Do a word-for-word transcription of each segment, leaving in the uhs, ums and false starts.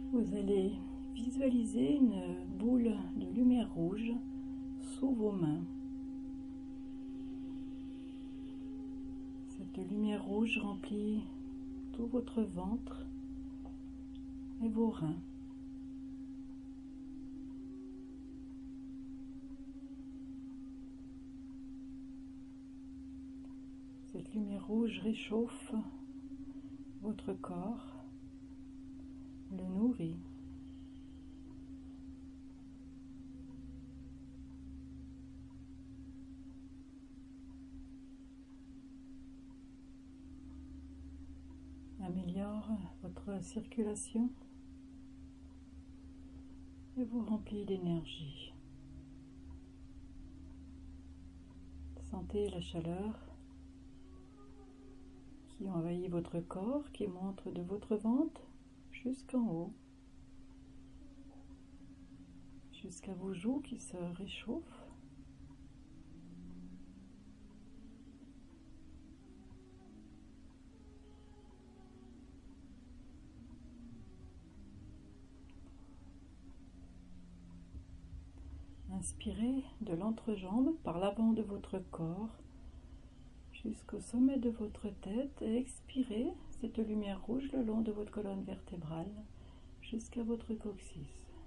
Vous allez visualiser une boule de lumière rouge sous vos mains. Cette lumière rouge remplit tout votre ventre et vos reins. Cette lumière rouge réchauffe votre corps, le nourrit. Améliore votre circulation et vous remplit d'énergie. Sentez la chaleur qui envahit votre corps, qui monte de votre ventre jusqu'en haut, jusqu'à vos joues qui se réchauffent. Inspirez de l'entrejambe par l'avant de votre corps jusqu'au sommet de votre tête et expirez cette lumière rouge le long de votre colonne vertébrale jusqu'à votre coccyx.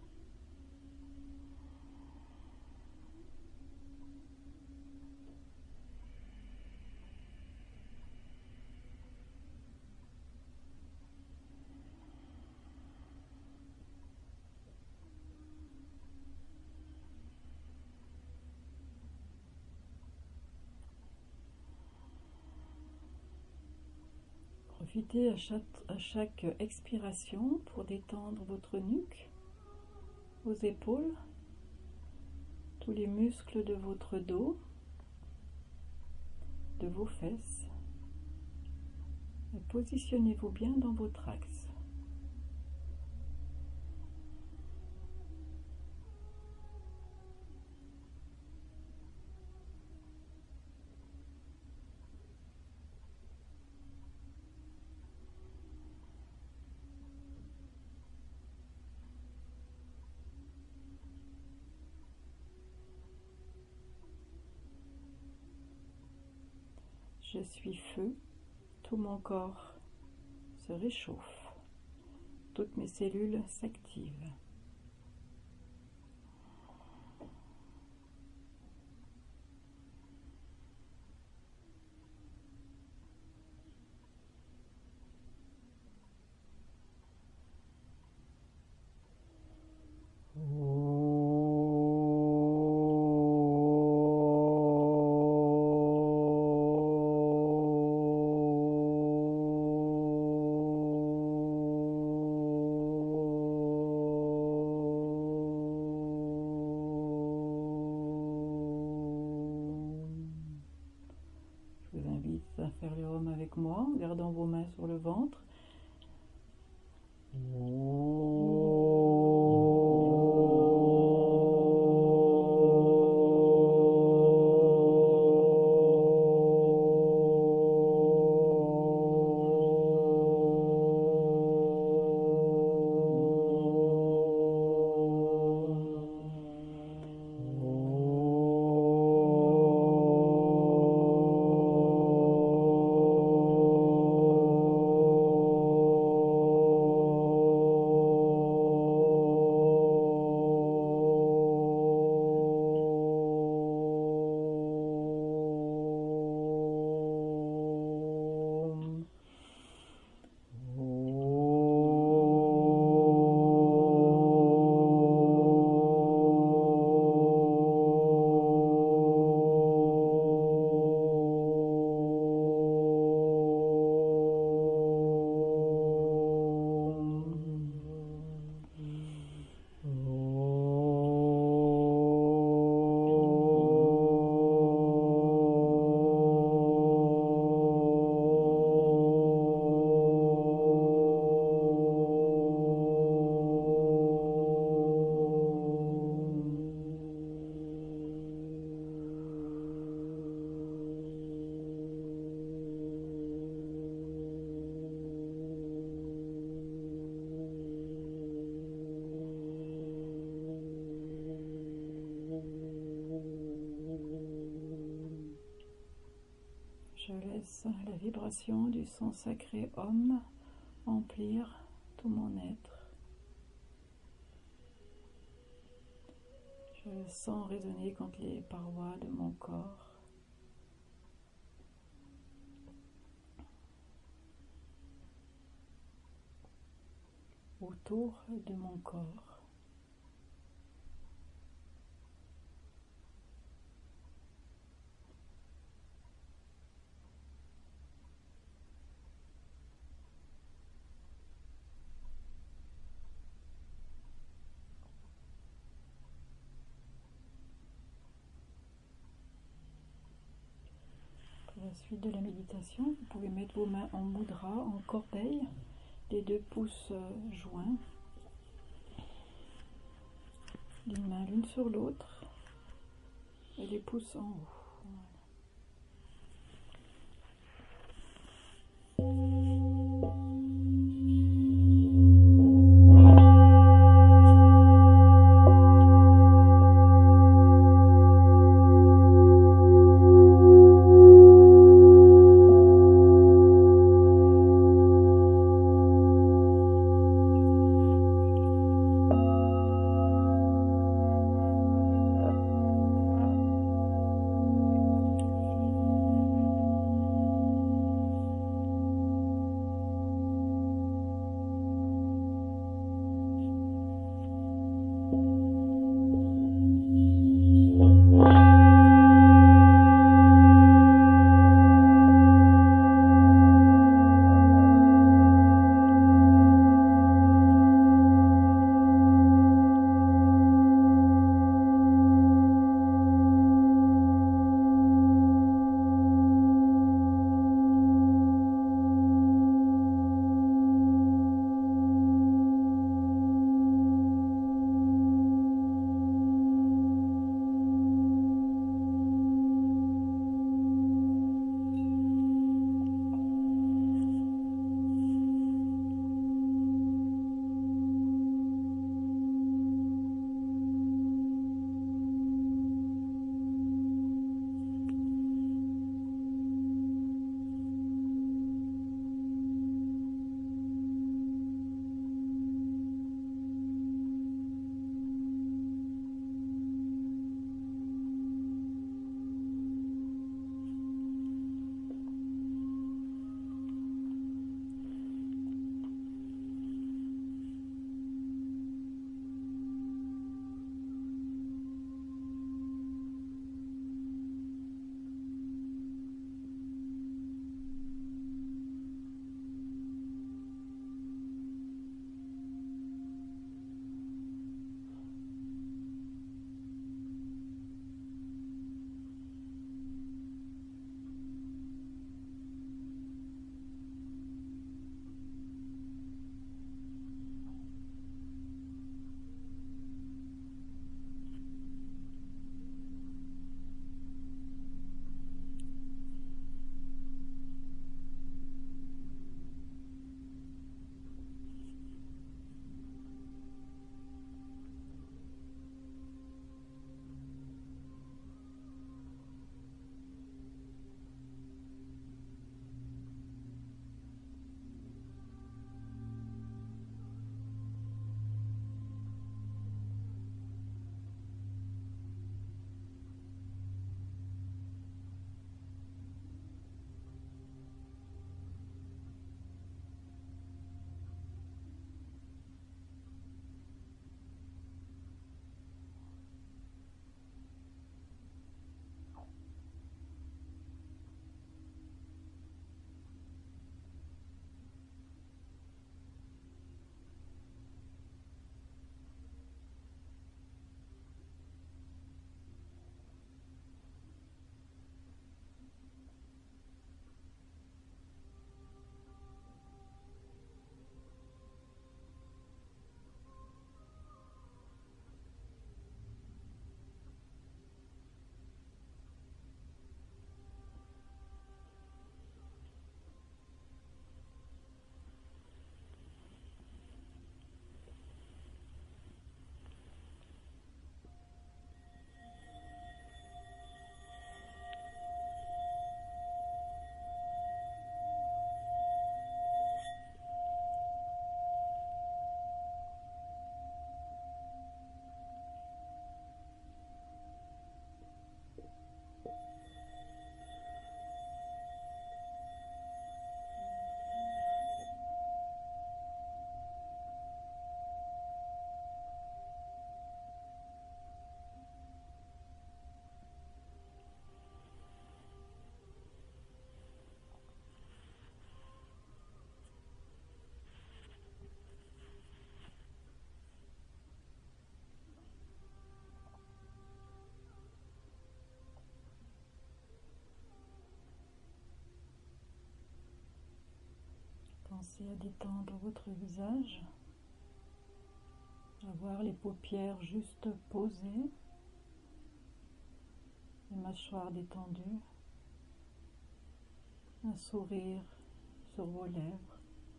Profitez à chaque, à chaque expiration pour détendre votre nuque, vos épaules, tous les muscles de votre dos, de vos fesses. Et positionnez-vous bien dans votre axe. Je suis feu, tout mon corps se réchauffe, toutes mes cellules s'activent. À faire le hum avec moi en gardant vos mains sur le ventre. laisse la vibration du son sacré Om emplir tout mon être. Je le sens résonner contre les parois de mon corps. Autour de mon corps. Pour la suite de la méditation, vous pouvez mettre vos mains en mudra, en corbeille, les deux pouces joints, d'une main l'une sur l'autre, et les pouces en haut. Commencez à détendre votre visage, avoir les paupières juste posées, les mâchoires détendues, un sourire sur vos lèvres.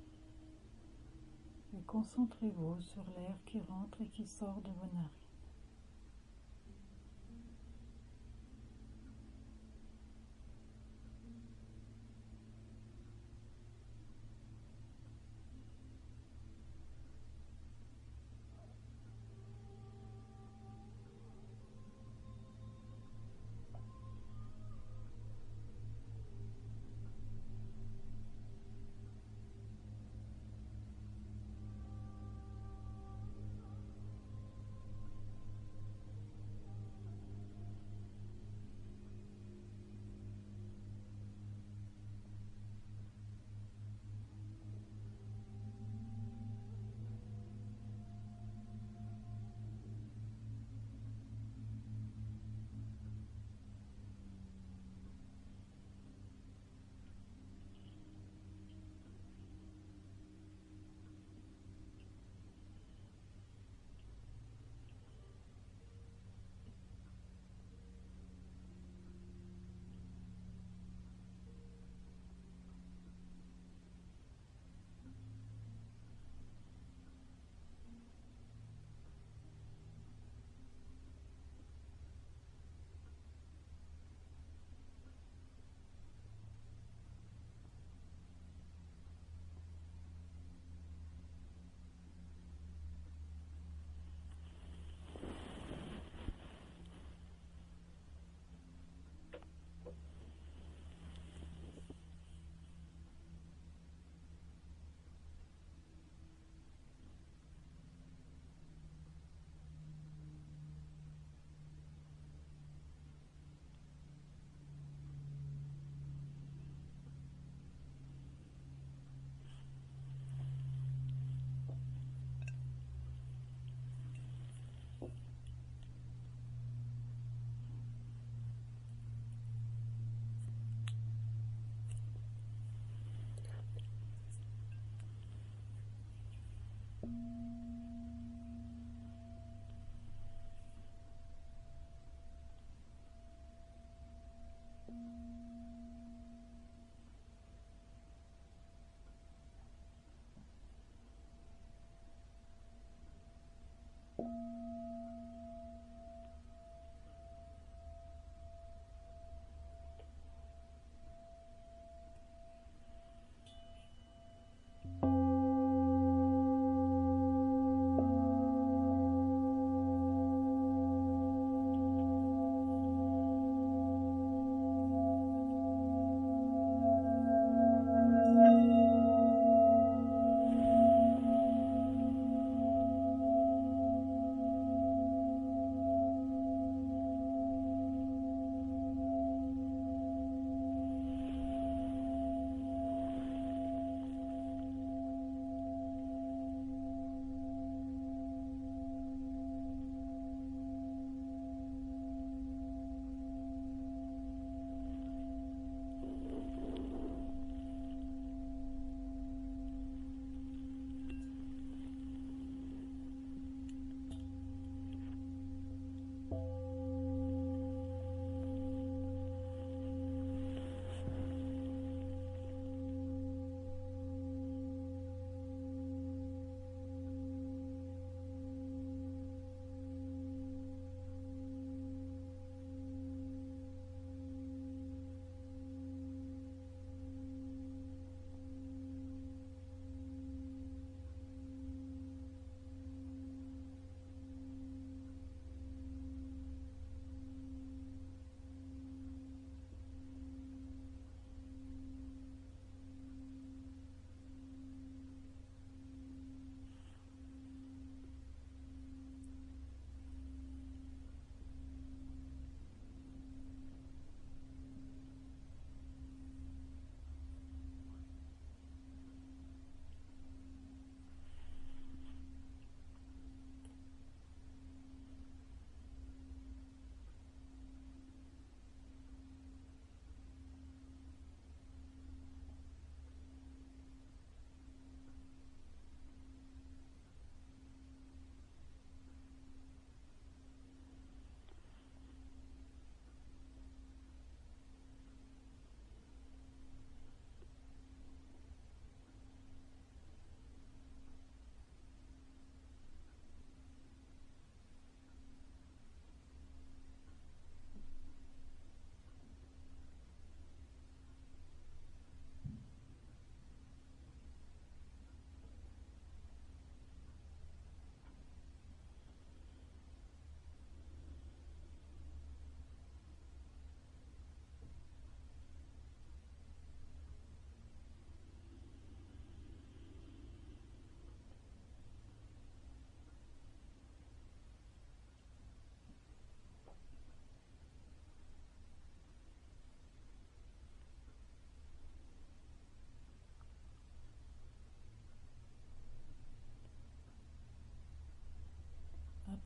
Et concentrez-vous sur l'air qui rentre et qui sort de vos narines.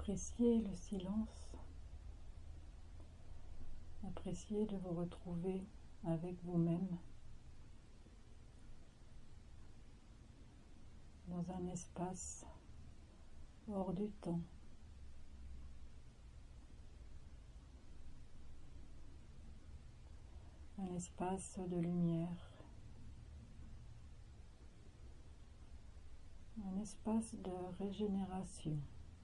Appréciez le silence. Appréciez de vous retrouver avec vous-même dans un espace hors du temps. Un espace de lumière. Un espace de régénération.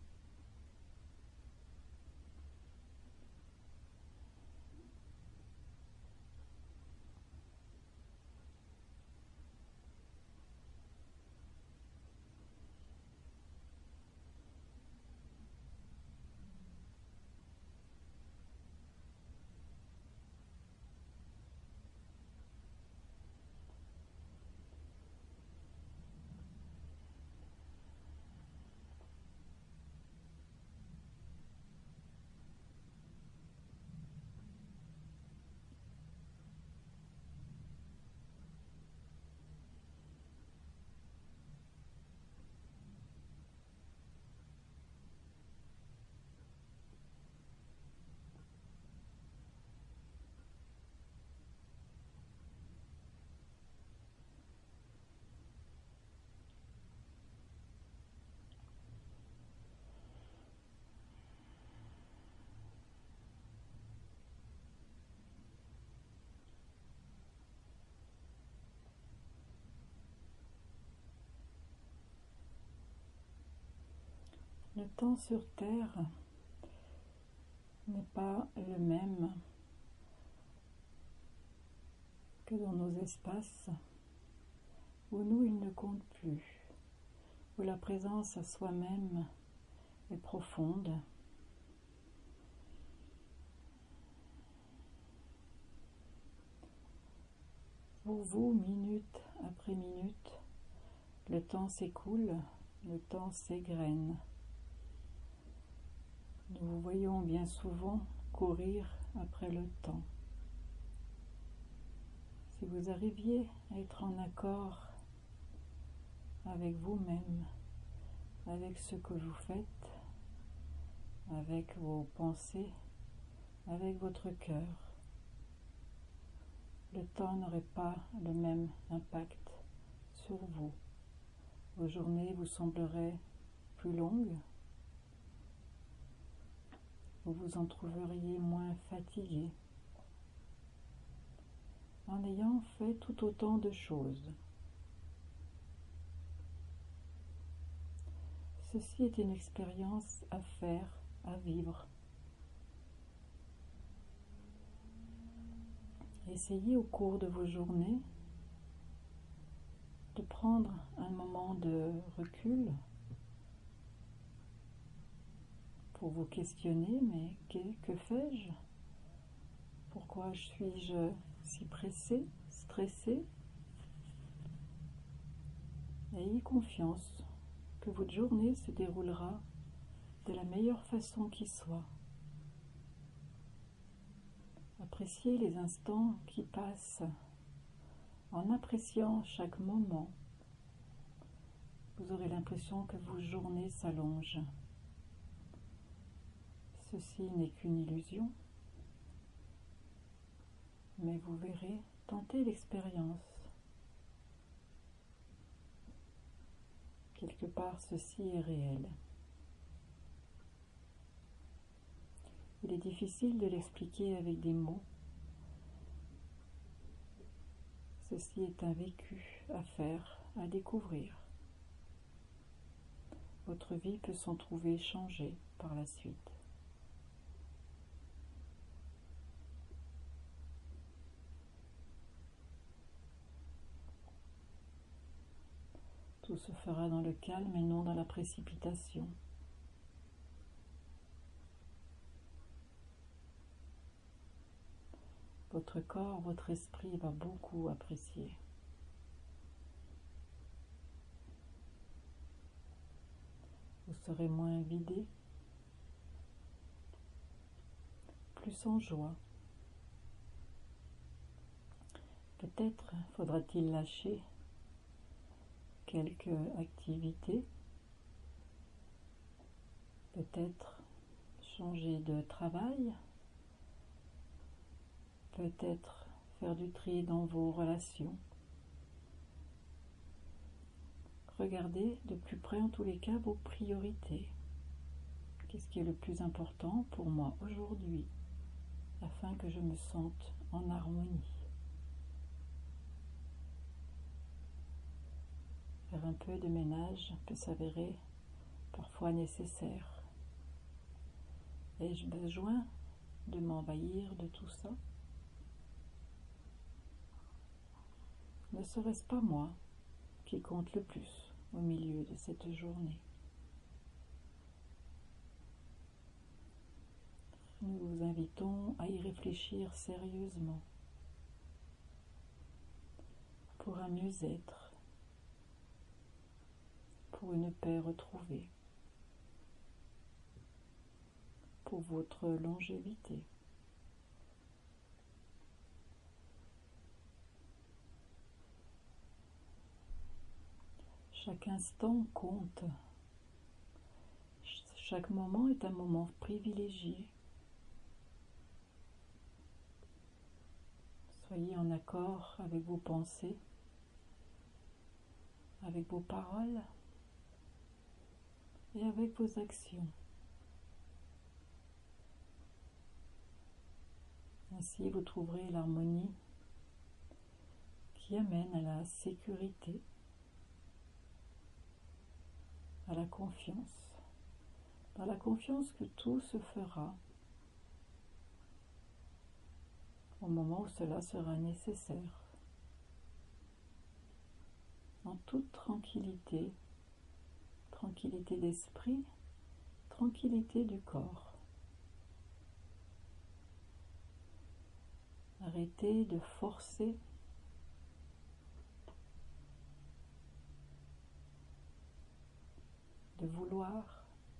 Le temps sur Terre n'est pas le même que dans nos espaces où nous, il ne compte plus, où la présence à soi-même est profonde. Pour vous, minute après minute, le temps s'écoule, le temps s'égrène. Nous vous voyons bien souvent courir après le temps. Si vous arriviez à être en accord avec vous-même, avec ce que vous faites, avec vos pensées, avec votre cœur, le temps n'aurait pas le même impact sur vous. Vos journées vous sembleraient plus longues. Vous vous en trouveriez moins fatigué en ayant fait tout autant de choses. Ceci est une expérience à faire, à vivre. Essayez au cours de vos journées de prendre un moment de recul pour vous questionner, mais que, que fais-je? Pourquoi suis-je si pressé, stressé? Ayez confiance que votre journée se déroulera de la meilleure façon qui soit. Appréciez les instants qui passent. En appréciant chaque moment, vous aurez l'impression que vos journées s'allongent. Ceci n'est qu'une illusion, mais vous verrez, tentez l'expérience. Quelque part, ceci est réel. Il est difficile de l'expliquer avec des mots. Ceci est un vécu à faire, à découvrir. Votre vie peut s'en trouver changée par la suite. Tout se fera dans le calme et non dans la précipitation. Votre corps, votre esprit va beaucoup apprécier. Vous serez moins vidé, plus en joie. Peut-être faudra-t-il lâcher quelques activités, peut-être changer de travail, peut-être faire du tri dans vos relations. Regardez de plus près en tous les cas vos priorités. Qu'est-ce qui est le plus important pour moi aujourd'hui, afin que je me sente en harmonie. Faire un peu de ménage peut s'avérer parfois nécessaire. Ai-je besoin de m'envahir de tout ça? Ne serait-ce pas moi qui compte le plus au milieu de cette journée? Nous vous invitons à y réfléchir sérieusement pour un mieux-être, pour une paix retrouvée, pour votre longévité. Chaque instant compte. Chaque moment est un moment privilégié. Soyez en accord avec vos pensées, avec vos paroles et avec vos actions. Ainsi, vous trouverez l'harmonie qui amène à la sécurité, à la confiance, dans la confiance que tout se fera au moment où cela sera nécessaire, en toute tranquillité, tranquillité d'esprit, tranquillité du corps. Arrêtez de forcer de vouloir.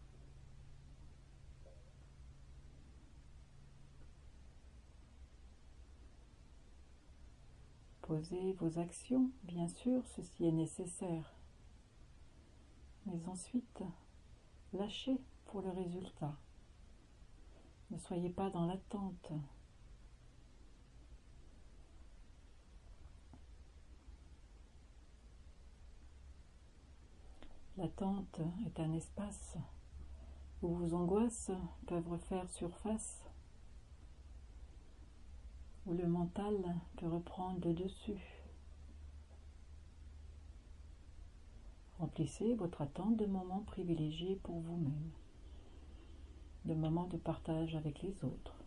Posez vos actions, bien sûr, ceci est nécessaire. Mais ensuite, lâchez pour le résultat. Ne soyez pas dans l'attente. L'attente est un espace où vos angoisses peuvent refaire surface, où le mental peut reprendre le dessus. Remplissez votre attente de moments privilégiés pour vous-même, de moments de partage avec les autres,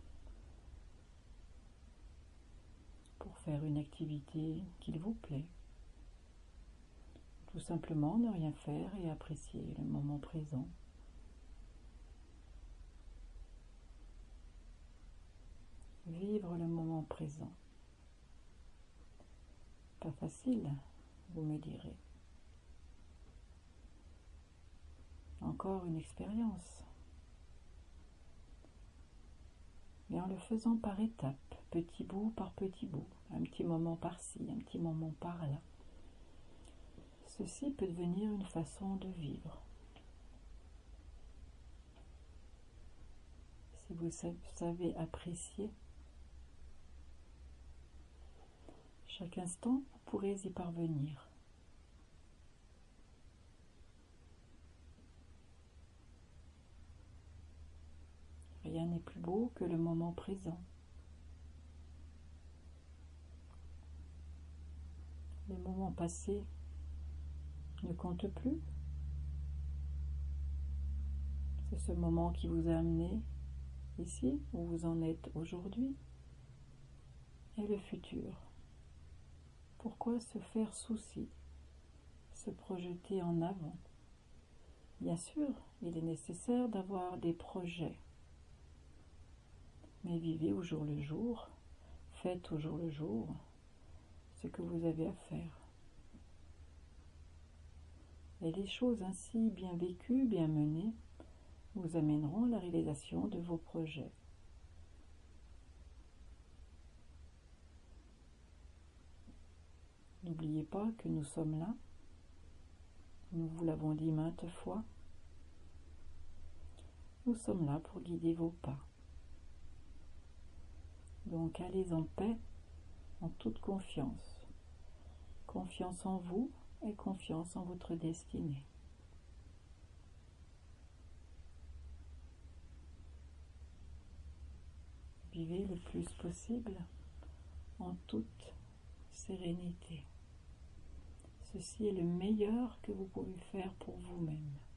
pour faire une activité qu'il vous plaît. Tout simplement ne rien faire et apprécier le moment présent. Vivre le moment présent. Pas facile, vous me direz. Encore une expérience. Mais en le faisant par étapes, petit bout par petit bout, un petit moment par-ci, un petit moment par-là. Ceci peut devenir une façon de vivre. Si vous savez apprécier chaque instant, vous pourrez y parvenir. Rien n'est plus beau que le moment présent. Les moments passés ne comptent plus. C'est ce moment qui vous a amené ici, où vous en êtes aujourd'hui, et le futur. Pourquoi se faire souci, se projeter en avant? Bien sûr, il est nécessaire d'avoir des projets, mais vivez au jour le jour, faites au jour le jour ce que vous avez à faire. Et les choses ainsi bien vécues, bien menées, vous amèneront à la réalisation de vos projets. N'oubliez pas que nous sommes là, nous vous l'avons dit maintes fois. Nous sommes là pour guider vos pas. Donc allez en paix, en toute confiance. Confiance en vous et confiance en votre destinée. Vivez le plus possible en toute sérénité. Ceci est le meilleur que vous pouvez faire pour vous-même.